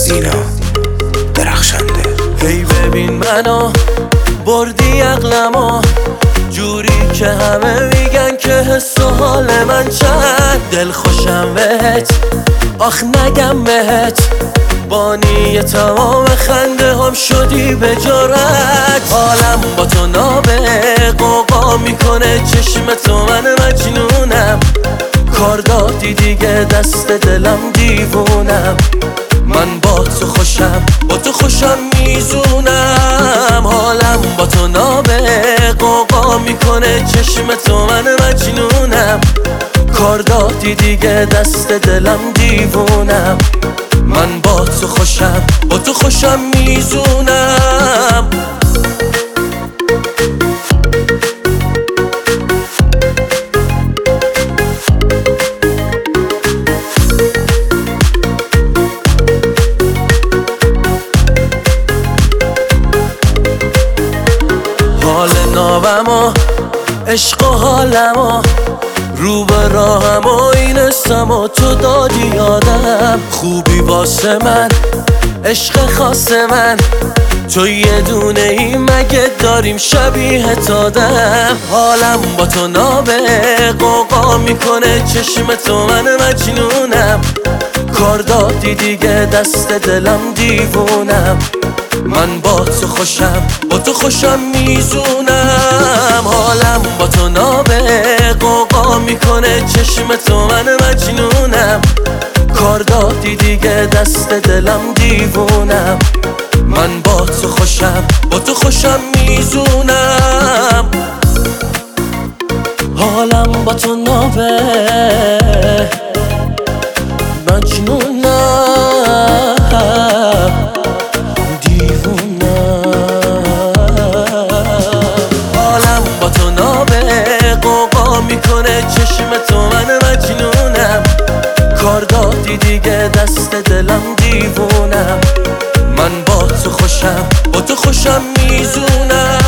سینا درخشنده. هی ببین منو بردی عقلمو جوری که همه میگن که حس و حال من چند دل خوشم بهت، آخ نگم بهت بانی تمام خنده هم شدی به جرأت. حالم با تو نابه قوقا میکنه چشم تو، من مجنونم کار دادی دیگه دست دلم دیوونم. من با تو خوشم با تو خوشم میزونم. حالم با تو نابه قوقا میکنه چشم تو، من مجنونم کار دادی دیگه دست دلم دیوونم. من با تو خوشم با تو خوشم میزونم. حال نابم و عشق و حالم و رو به راهم و اینستم و تو دادی یادم. خوبی واسه من عشق خاص من، تو یه دونه ای مگه داریم شبیه تادم. حالم با تو نابه قوقا میکنه چشم تو، من مجنونم کار دادی دیگه دست دلم دیوونم. من با تو خوشم با تو خوشم میزونم. حالم با تو نابه قوقا میکنه چشم تو، من مجنونم کار دادی دیگه دست دلم دیوونم. من با تو خوشم با تو خوشم میزونم. حالم با تو نابه مجنونم با تو نابه قوقا میکنه چشم تو، من مجنونم کار دادی دیگه دست دلم دیوونم. من با تو خوشم با تو خوشم میزونم.